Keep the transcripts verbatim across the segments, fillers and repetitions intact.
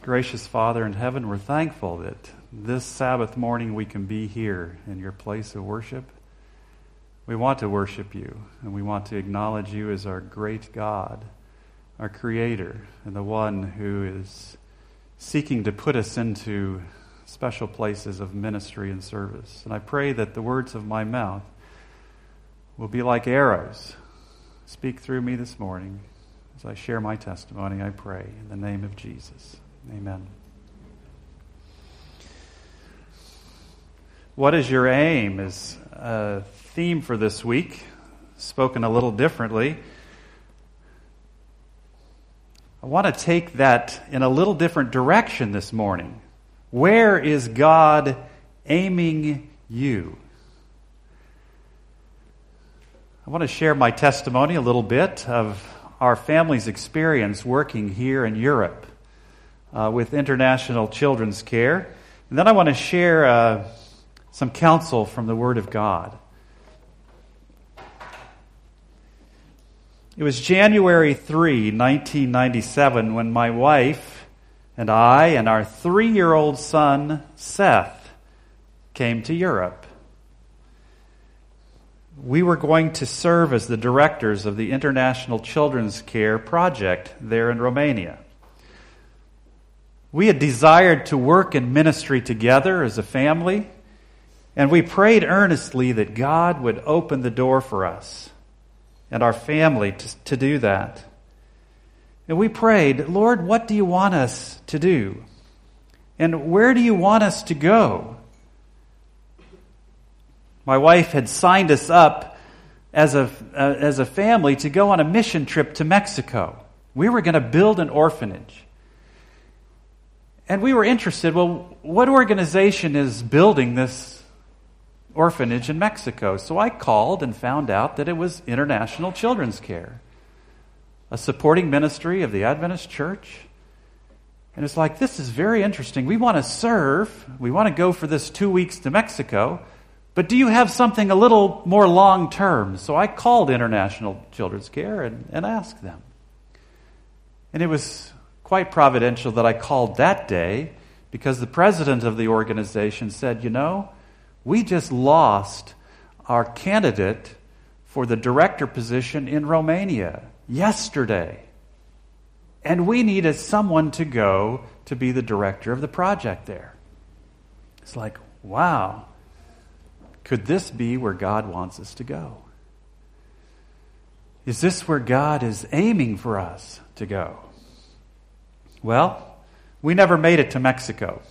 Gracious Father in heaven, we're thankful that this Sabbath morning we can be here in your place of worship. We want to worship you, and we want to acknowledge you as our great God, our Creator, and the one who is seeking to put us into special places of ministry and service. And I pray that the words of my mouth will be like arrows. Speak through me this morning as I share my testimony, I pray, in the name of Jesus. Amen. What is your aim is a theme for this week, spoken a little differently. I want to take that in a little different direction this morning. Where is God aiming you? I want to share my testimony a little bit of our family's experience working here in Europe uh, with International Children's Care. And then I want to share uh, some counsel from the Word of God. It was January third, nineteen ninety-seven, when my wife and I and our three-year-old son, Seth, came to Europe. We were going to serve as the directors of the International Children's Care project there in Romania. We had desired to work in ministry together as a family, and we prayed earnestly that God would open the door for us and our family to, to do that. And we prayed, Lord, what do you want us to do? And where do you want us to go? My wife had signed us up as a, uh, as a family to go on a mission trip to Mexico. We were going to build an orphanage. And we were interested, well, what organization is building this orphanage in Mexico? So I called and found out that it was International Children's Care, a supporting ministry of the Adventist Church. And it's like, this is very interesting. We want to serve. We want to go for this two weeks to Mexico. But do you have something a little more long-term? So I called International Children's Care and, and asked them. And it was quite providential that I called that day, because the president of the organization said, you know, we just lost our candidate for the director position in Romania yesterday. And we needed someone to go to be the director of the project there. It's like, wow. Could this be where God wants us to go? Is this where God is aiming for us to go? Well, we never made it to Mexico.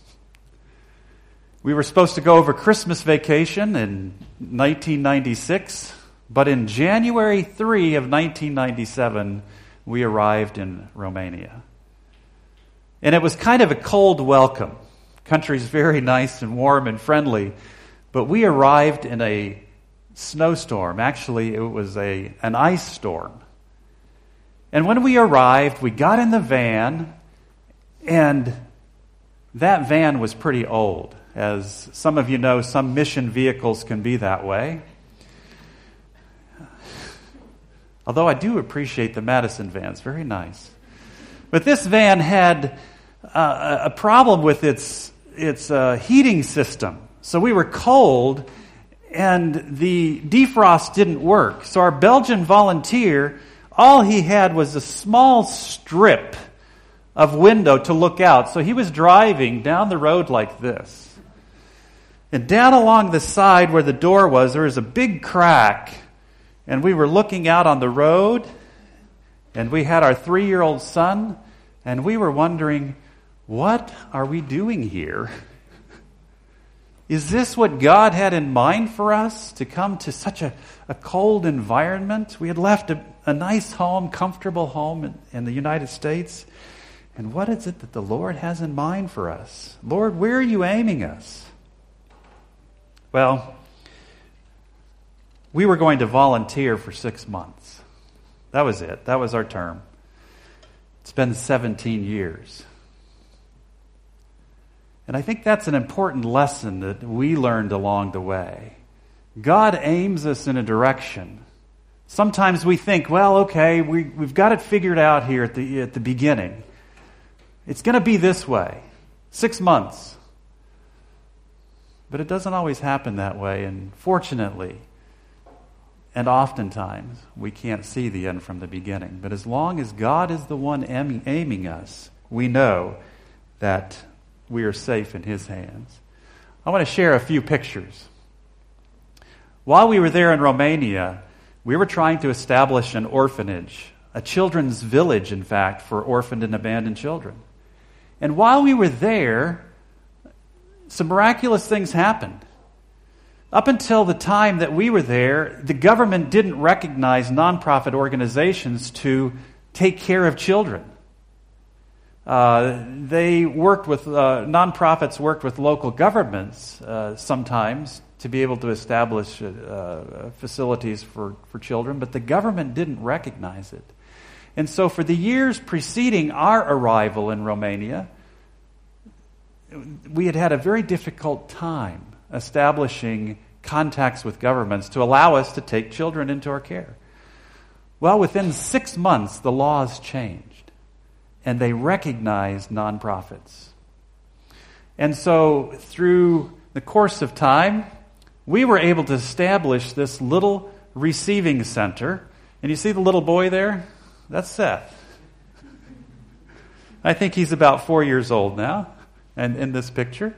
We were supposed to go over Christmas vacation in nineteen ninety-six, but in January third of nineteen ninety-seven, we arrived in Romania. And it was kind of a cold welcome. The country's very nice and warm and friendly. But we arrived in a snowstorm. Actually, it was a an ice storm. And when we arrived, we got in the van, and that van was pretty old. As some of you know, some mission vehicles can be that way. Although I do appreciate the Madison vans, very nice. But this van had uh, a problem with its its uh, heating system. So we were cold, and the defrost didn't work. So our Belgian volunteer, all he had was a small strip of window to look out. So he was driving down the road like this. And down along the side where the door was, there was a big crack. And we were looking out on the road, and we had our three-year-old son, and we were wondering, what are we doing here? Is this what God had in mind for us, to come to such a, a cold environment? We had left a, a nice home, comfortable home in, in the United States. And what is it that the Lord has in mind for us? Lord, where are you aiming us? Well, we were going to volunteer for six months. That was it. That was our term. It's been seventeen years. And I think that's an important lesson that we learned along the way. God aims us in a direction. Sometimes we think, well, okay, we, we've got it figured out here at the, at the beginning. It's going to be this way. Six months. But it doesn't always happen that way, and fortunately, and oftentimes, we can't see the end from the beginning. But as long as God is the one aiming, aiming us, we know that we are safe in His hands. I want to share a few pictures. While we were there in Romania, we were trying to establish an orphanage, a children's village, in fact, for orphaned and abandoned children. And while we were there, some miraculous things happened. Up until the time that we were there, the government didn't recognize nonprofit organizations to take care of children. Uh, they worked with, uh, nonprofits worked with local governments uh, sometimes to be able to establish uh, facilities for, for children, but the government didn't recognize it. And so for the years preceding our arrival in Romania, we had had a very difficult time establishing contacts with governments to allow us to take children into our care. Well, within six months, the laws changed, and they recognized nonprofits. And so through the course of time, we were able to establish this little receiving center. And you see the little boy there? That's Seth. I think he's about four years old now, and in this picture.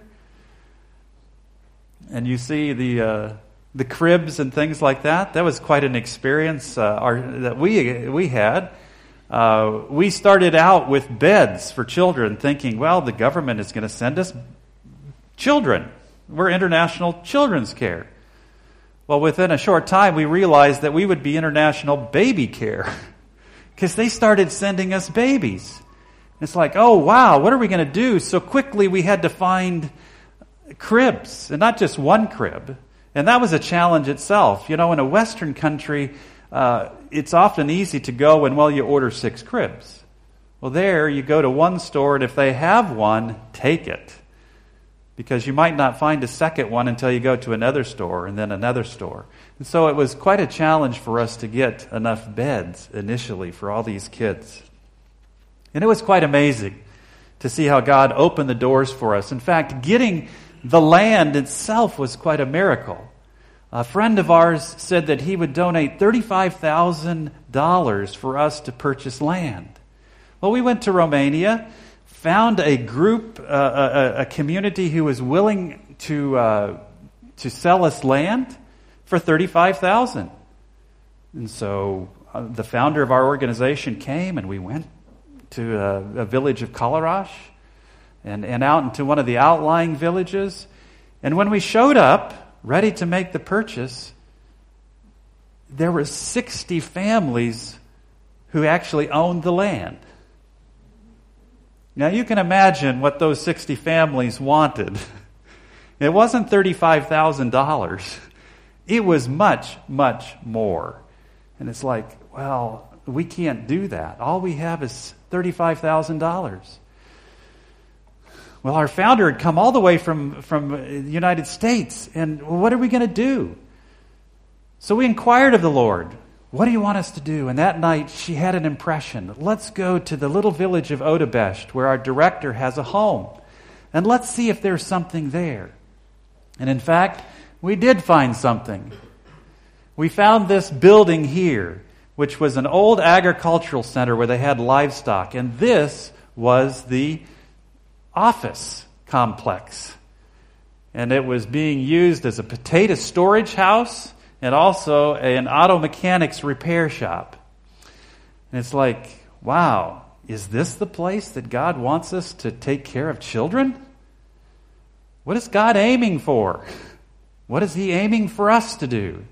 And you see the uh, the cribs and things like that. That was quite an experience uh, our, that we we had. Uh, we started out with beds for children, thinking, well, the government is going to send us children. We're international children's care. Well, within a short time, we realized that we would be international baby care because they started sending us babies. It's like, oh, wow, what are we going to do? So quickly we had to find cribs, and not just one crib. And that was a challenge itself. You know, in a Western country, uh, it's often easy to go and, well, you order six cribs. Well, there you go to one store, and if they have one, take it. Because you might not find a second one until you go to another store and then another store. And so it was quite a challenge for us to get enough beds initially for all these kids. And it was quite amazing to see how God opened the doors for us. In fact, getting the land itself was quite a miracle. A friend of ours said that he would donate thirty-five thousand dollars for us to purchase land. Well, we went to Romania, found a group, uh, a, a community who was willing to uh, to sell us land for thirty-five thousand dollars. And so uh, the founder of our organization came, and we went to a, a village of Kalarash and, and out into one of the outlying villages. And when we showed up, ready to make the purchase, there were sixty families who actually owned the land. Now you can imagine what those sixty families wanted. It wasn't thirty-five thousand dollars. It was much, much more. And it's like, well, we can't do that. All we have is thirty-five thousand dollars. Well, our founder had come all the way from, from the United States, and what are we going to do? So we inquired of the Lord, what do you want us to do? And that night she had an impression. Let's go to the little village of Odebest, where our director has a home, and let's see if there's something there. And in fact, we did find something. We found this building here, which was an old agricultural center where they had livestock, and this was the office complex. And it was being used as a potato storage house and also an auto mechanics repair shop. And it's like, wow, is this the place that God wants us to take care of children? What is God aiming for? What is He aiming for us to do?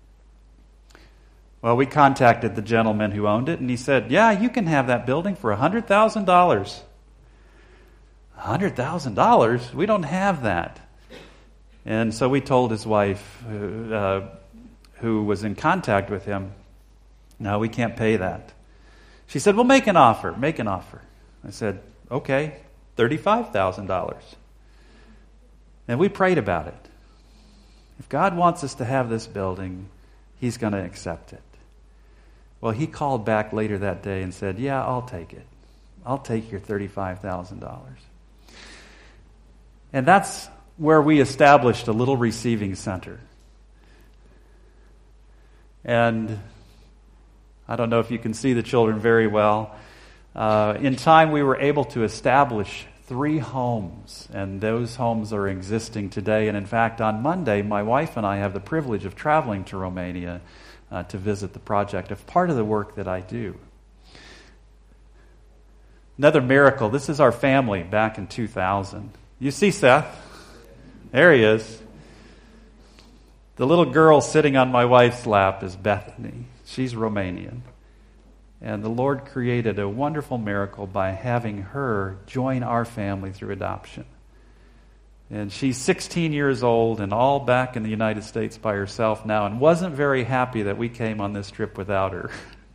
Well, we contacted the gentleman who owned it, and he said, yeah, you can have that building for one hundred thousand dollars. one hundred thousand dollars? We don't have that. And so we told his wife, uh, who was in contact with him, no, we can't pay that. She said, well, make an offer, make an offer. I said, okay, thirty-five thousand dollars. And we prayed about it. If God wants us to have this building, He's going to accept it. Well, he called back later that day and said, yeah, I'll take it. I'll take your thirty-five thousand dollars. And that's where we established a little receiving center. And I don't know if you can see the children very well. Uh, in time, we were able to establish three homes, and those homes are existing today. And in fact, on Monday, my wife and I have the privilege of traveling to Romania uh, to visit the project of part of the work that I do. Another miracle. This is our family back in two thousand. You see Seth? There he is. The little girl sitting on my wife's lap is Bethany. She's Romanian. And the Lord created a wonderful miracle by having her join our family through adoption. And she's sixteen years old and all back in the United States by herself now, and wasn't very happy that we came on this trip without her.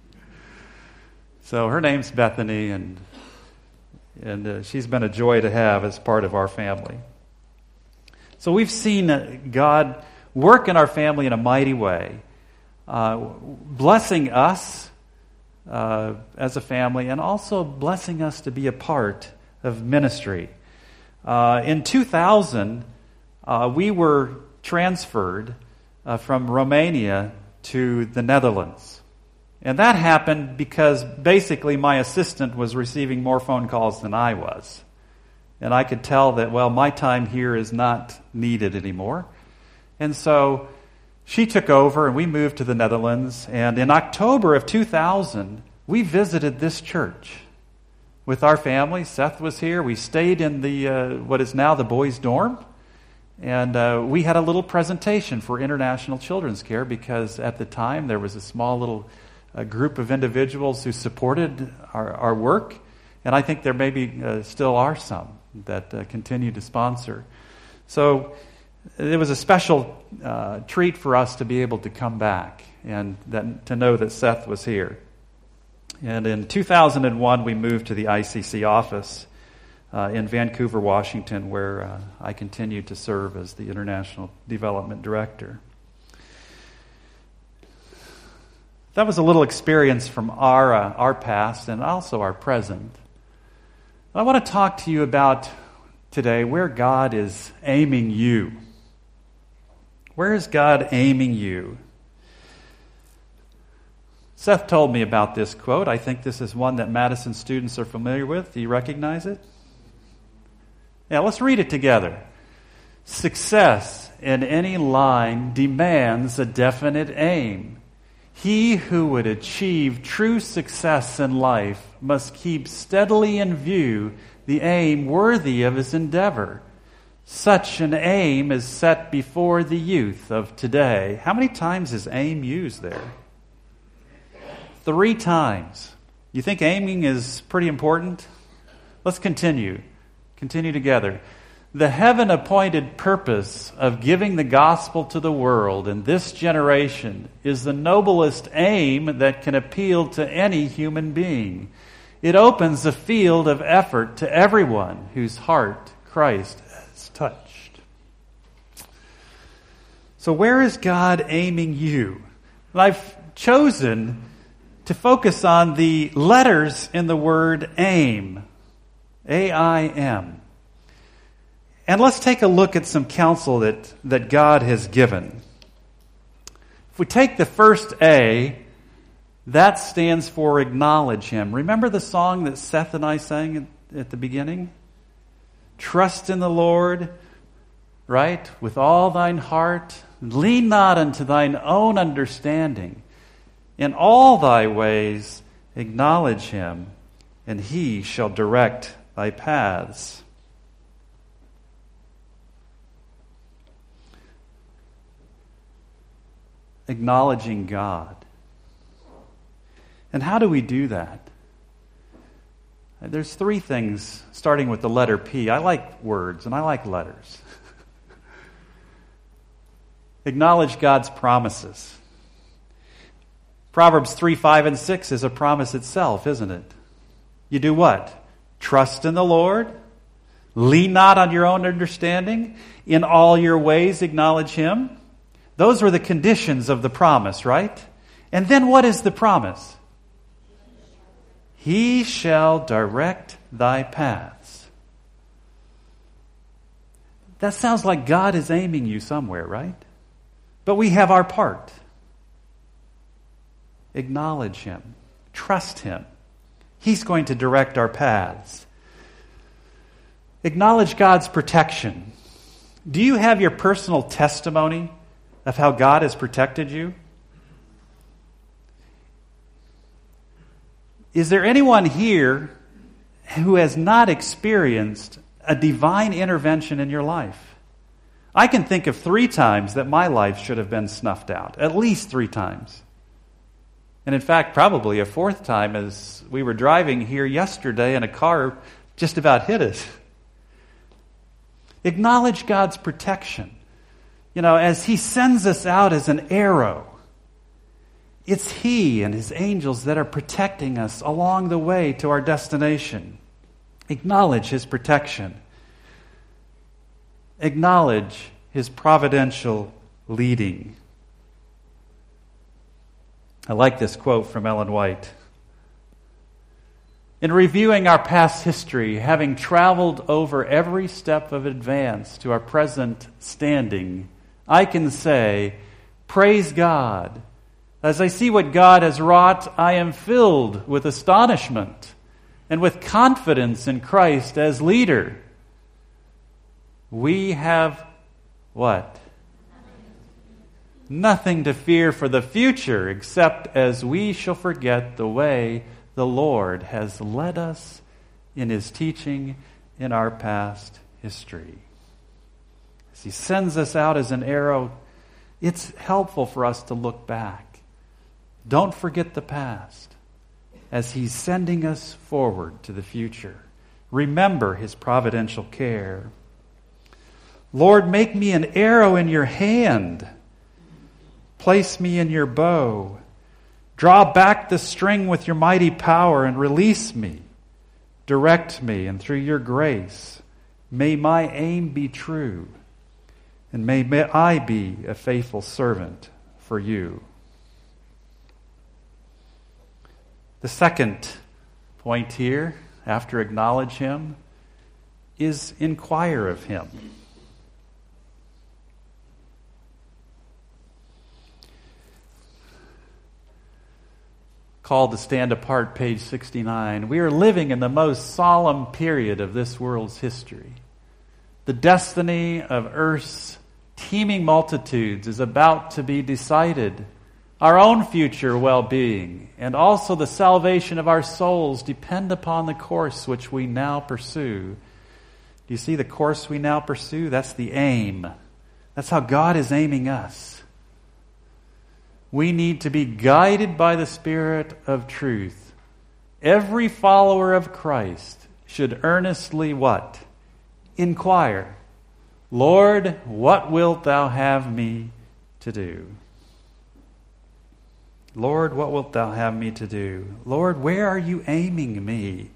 So her name's Bethany, and and uh, she's been a joy to have as part of our family. So we've seen uh, God work in our family in a mighty way, uh, blessing us Uh, as a family, and also blessing us to be a part of ministry. Uh, in two thousand, uh, we were transferred uh, from Romania to the Netherlands. And that happened because basically my assistant was receiving more phone calls than I was. And I could tell that, well, my time here is not needed anymore. And so she took over, and we moved to the Netherlands. And in October of two thousand, we visited this church with our family. Seth was here. We stayed in the uh, what is now the boys' dorm. And uh, we had a little presentation for International Children's Care because at the time there was a small little uh, group of individuals who supported our, our work. And I think there maybe uh, still are some that uh, continue to sponsor. So it was a special uh, treat for us to be able to come back and that, to know that Seth was here. And in two thousand one, we moved to the I C C office uh, in Vancouver, Washington, where uh, I continued to serve as the International Development Director. That was a little experience from our uh, our past and also our present. I want to talk to you about today where God is aiming you. Where is God aiming you? Seth told me about this quote. I think this is one that Madison students are familiar with. Do you recognize it? Yeah, let's read it together. Success in any line demands a definite aim. He who would achieve true success in life must keep steadily in view the aim worthy of his endeavor. Such an aim is set before the youth of today. How many times is aim used there? Three times. You think aiming is pretty important? Let's continue. Continue together. The heaven-appointed purpose of giving the gospel to the world in this generation is the noblest aim that can appeal to any human being. It opens a field of effort to everyone whose heart Christ has touched. So where is God aiming you? I've chosen to focus on the letters in the word aim. A I M. And let's take a look at some counsel that, that God has given. If we take the first A, that stands for acknowledge Him. Remember the song that Seth and I sang at, at the beginning? Trust in the Lord, right? With all thine heart. Lean not unto thine own understanding. In all thy ways acknowledge Him, and He shall direct thy paths. Acknowledging God. And how do we do that? There's three things, starting with the letter P. I like words, and I like letters. Acknowledge God's promises. Proverbs three, five, and six is a promise itself, isn't it? You do what? Trust in the Lord. Lean not on your own understanding. In all your ways acknowledge Him. Those were the conditions of the promise, right? And then what is the promise? He shall direct thy paths. That sounds like God is aiming you somewhere, right? But we have our part. Acknowledge Him. Trust Him. He's going to direct our paths. Acknowledge God's protection. Do you have your personal testimony of how God has protected you? Is there anyone here who has not experienced a divine intervention in your life? I can think of three times that my life should have been snuffed out. At least three times. And in fact, probably a fourth time as we were driving here yesterday and a car just about hit us. Acknowledge God's protection. You know, as He sends us out as an arrow, it's He and His angels that are protecting us along the way to our destination. Acknowledge His protection. Acknowledge His providential leading. I like this quote from Ellen White. In reviewing our past history, having traveled over every step of advance to our present standing, I can say, praise God. As I see what God has wrought, I am filled with astonishment and with confidence in Christ as leader. We have what? Nothing to fear for the future, except as we shall forget the way the Lord has led us in His teaching in our past history. As He sends us out as an arrow, it's helpful for us to look back. Don't forget the past as He's sending us forward to the future. Remember His providential care. Lord, make me an arrow in your hand. Place me in your bow. Draw back the string with your mighty power and release me. Direct me, and through your grace, may my aim be true, and may, may I be a faithful servant for you. The second point here, after acknowledge Him, is inquire of Him. Called to Stand Apart, page sixty-nine. We are living in the most solemn period of this world's history. The destiny of Earth's teeming multitudes is about to be decided. Our own future well-being and also the salvation of our souls depend upon the course which we now pursue. Do you see the course we now pursue? That's the aim. That's how God is aiming us. We need to be guided by the Spirit of truth. Every follower of Christ should earnestly what? Inquire. Lord, what wilt thou have me to do? Lord, what wilt thou have me to do? Lord, where are you aiming me?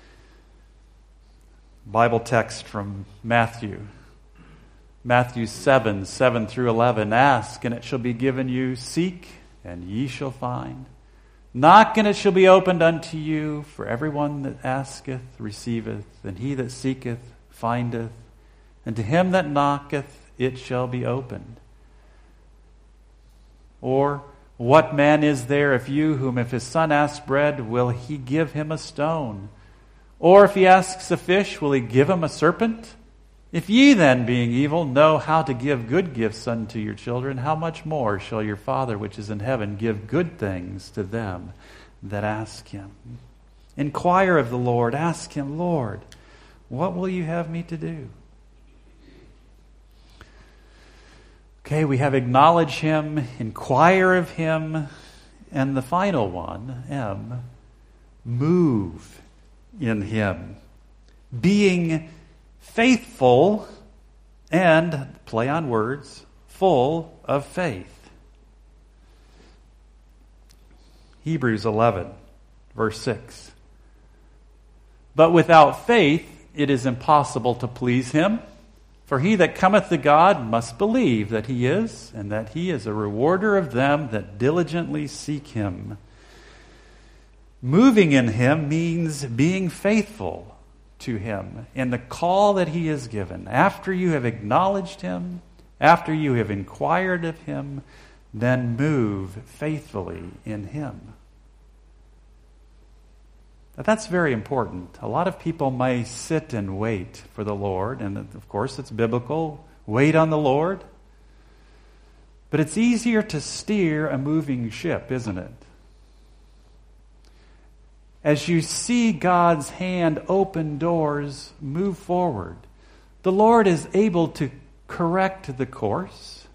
Bible text from Matthew. Matthew seven, seven through eleven. Ask, and it shall be given you. Seek, and ye shall find. Knock, and it shall be opened unto you. For everyone that asketh receiveth, and he that seeketh findeth. And to him that knocketh it shall be opened. Or, what man is there of you whom if his son asks bread, will he give him a stone? Or if he asks a fish, will he give him a serpent? If ye then, being evil, know how to give good gifts unto your children, how much more shall your Father which is in heaven give good things to them that ask Him? Inquire of the Lord. Ask Him, Lord, what will you have me to do? Okay, we have acknowledge Him, inquire of Him, and the final one, M, move in Him. Being faithful and, play on words, full of faith. Hebrews eleven, verse six. But without faith it is impossible to please Him. For he that cometh to God must believe that He is, and that He is a rewarder of them that diligently seek Him. Moving in him means being faithful to him in the call that he has given. After you have acknowledged him, after you have inquired of him, then move faithfully in him. Now, that's very important. A lot of people may sit and wait for the Lord, and of course it's biblical. Wait on the Lord. But it's easier to steer a moving ship, isn't it? As you see God's hand open doors, move forward. The Lord is able to correct the course.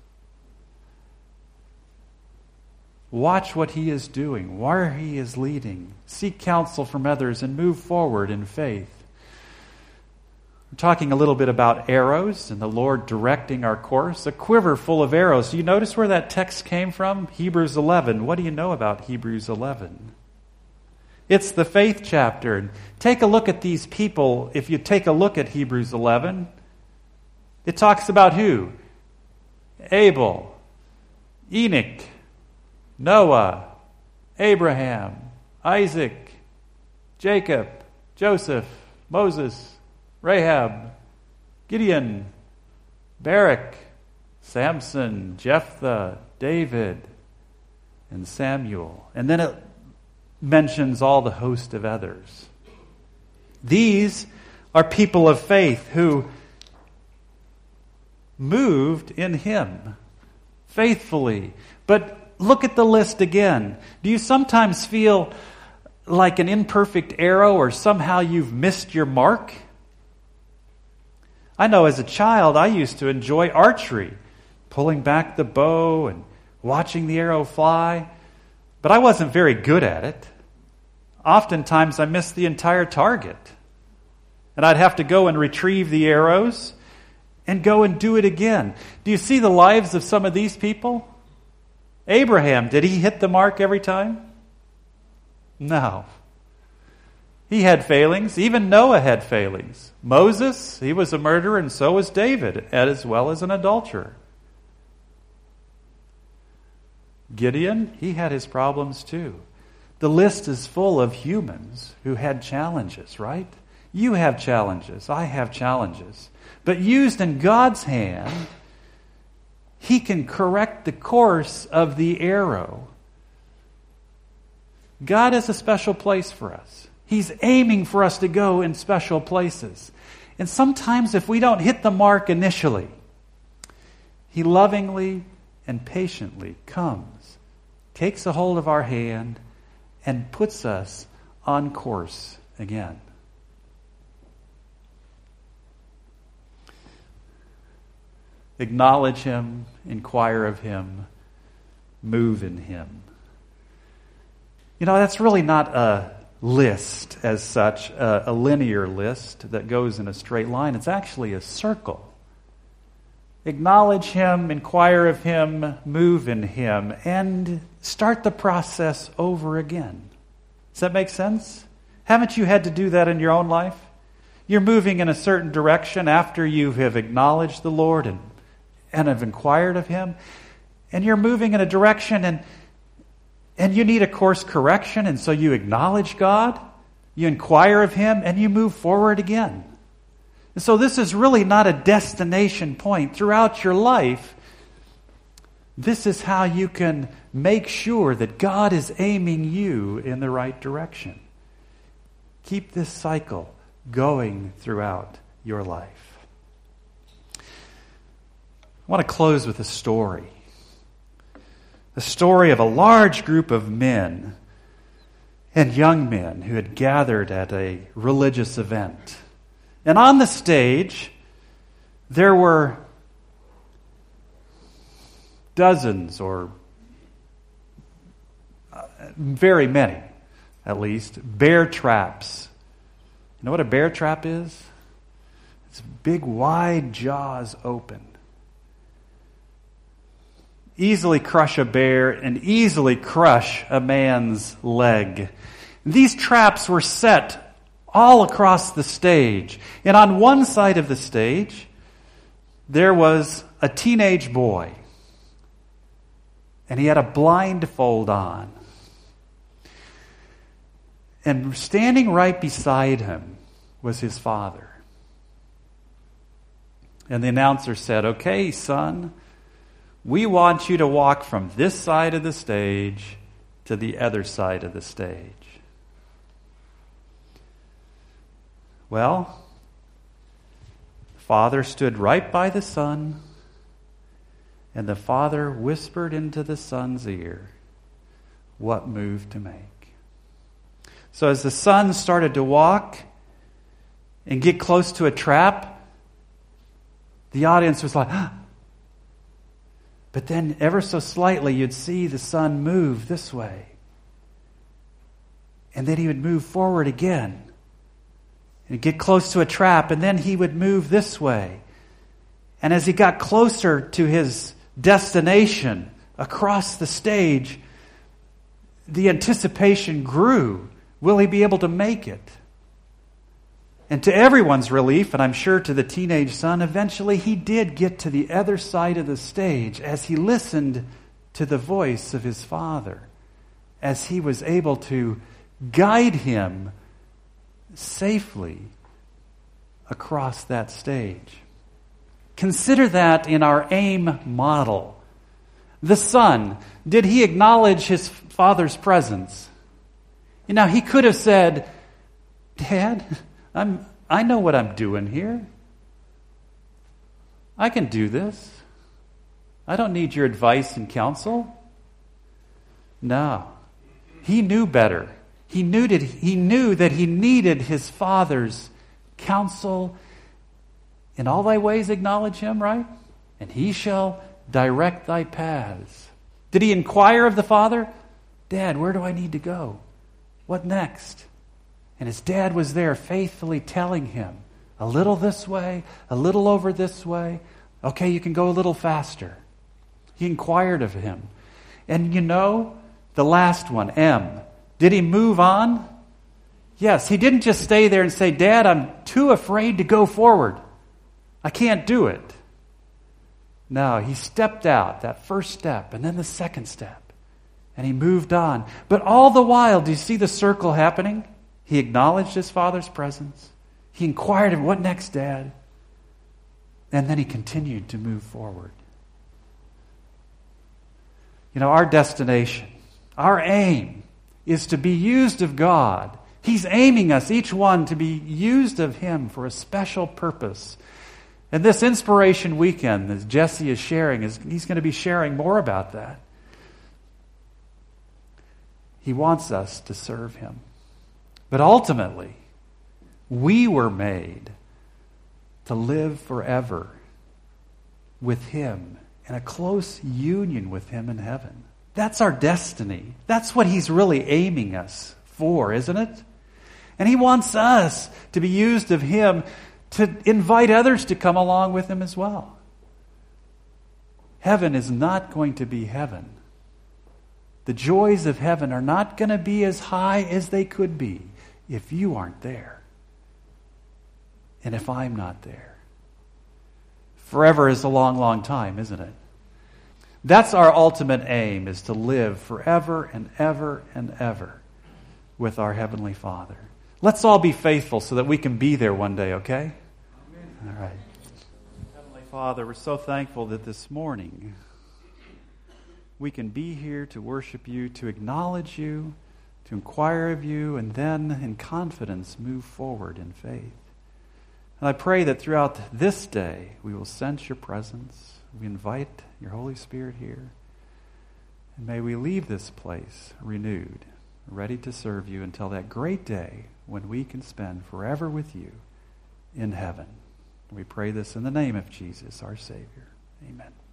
Watch what he is doing, where he is leading. Seek counsel from others and move forward in faith. We're talking a little bit about arrows and the Lord directing our course. A quiver full of arrows. Do you notice where that text came from? Hebrews eleven. What do you know about Hebrews eleven? It's the faith chapter. And take a look at these people. If you take a look at Hebrews eleven, it talks about who? Abel, Enoch, Noah, Abraham, Isaac, Jacob, Joseph, Moses, Rahab, Gideon, Barak, Samson, Jephthah, David, and Samuel. And then it mentions all the host of others. These are people of faith who moved in him faithfully. But look at the list again. Do you sometimes feel like an imperfect arrow or somehow you've missed your mark? I know as a child I used to enjoy archery, pulling back the bow and watching the arrow fly, but I wasn't very good at it. Oftentimes I missed the entire target, and I'd have to go and retrieve the arrows and go and do it again. Do you see the lives of some of these people? Abraham, did he hit the mark every time? No. He had failings. Even Noah had failings. Moses, he was a murderer, and so was David, as well as an adulterer. Gideon, he had his problems too. The list is full of humans who had challenges, right? You have challenges. I have challenges. But used in God's hand, he can correct the course of the arrow. God has a special place for us. He's aiming for us to go in special places. And sometimes if we don't hit the mark initially, he lovingly and patiently comes, takes a hold of our hand, and puts us on course again. Acknowledge him, inquire of him, move in him. You know, that's really not a list as such, a, a linear list that goes in a straight line. It's actually a circle. Acknowledge him, inquire of him, move in him, and start the process over again. Does that make sense? Haven't you had to do that in your own life? You're moving in a certain direction after you have acknowledged the Lord and, and have inquired of him, and you're moving in a direction and and you need a course correction, and so you acknowledge God, you inquire of him, and you move forward again. And so this is really not a destination point. Throughout your life, this is how you can make sure that God is aiming you in the right direction. Keep this cycle going throughout your life. I want to close with a story. The story of a large group of men and young men who had gathered at a religious event. And on the stage, there were dozens or very many, at least, bear traps. You know what a bear trap is? It's big, wide jaws open. Easily crush a bear and easily crush a man's leg. These traps were set all across the stage. And on one side of the stage, there was a teenage boy. And he had a blindfold on. And standing right beside him was his father. And the announcer said, "Okay, son, we want you to walk from this side of the stage to the other side of the stage." Well, the father stood right by the son, and the father whispered into the son's ear what move to make. So as the son started to walk and get close to a trap, the audience was like, "Ah." But then ever so slightly you'd see the son move this way. And then he would move forward again and get close to a trap, and then he would move this way. And as he got closer to his destination across the stage, the anticipation grew. Will he be able to make it? And to everyone's relief, and I'm sure to the teenage son, eventually he did get to the other side of the stage as he listened to the voice of his father, as he was able to guide him safely across that stage. Consider that in our AIM model. The son, did he acknowledge his father's presence? You know, he could have said, "Dad, I'm, I know what I'm doing here. I can do this. I don't need your advice and counsel." No. He knew better. He knew that he knew that he needed his father's counsel. "In all thy ways acknowledge him," right? "And he shall direct thy paths." Did he inquire of the father? "Dad, where do I need to go? What next?" And his dad was there faithfully telling him, a little this way, a little over this way. Okay, you can go a little faster. He inquired of him. And you know, the last one, M. Did he move on? Yes, he didn't just stay there and say, "Dad, I'm too afraid to go forward. I can't do it." No, he stepped out, that first step, and then the second step. And he moved on. But all the while, do you see the circle happening? He acknowledged his father's presence. He inquired of, "What next, Dad?" And then he continued to move forward. You know, our destination, our aim is to be used of God. He's aiming us, each one, to be used of Him for a special purpose. And this Inspiration Weekend, as Jesse is sharing, is he's going to be sharing more about that. He wants us to serve Him. But ultimately, we were made to live forever with Him in a close union with Him in heaven. That's our destiny. That's what He's really aiming us for, isn't it? And He wants us to be used of Him to invite others to come along with Him as well. Heaven is not going to be heaven. The joys of heaven are not going to be as high as they could be if you aren't there. And if I'm not there. Forever is a long, long time, isn't it? That's our ultimate aim, is to live forever and ever and ever with our Heavenly Father. Let's all be faithful so that we can be there one day, okay? Amen. All right. Heavenly Father, we're so thankful that this morning we can be here to worship You, to acknowledge You, to inquire of You, and then in confidence move forward in faith. And I pray that throughout this day we will sense Your presence. We invite Your Holy Spirit here. And may we leave this place renewed, ready to serve You until that great day when we can spend forever with You in heaven. We pray this in the name of Jesus, our Savior. Amen.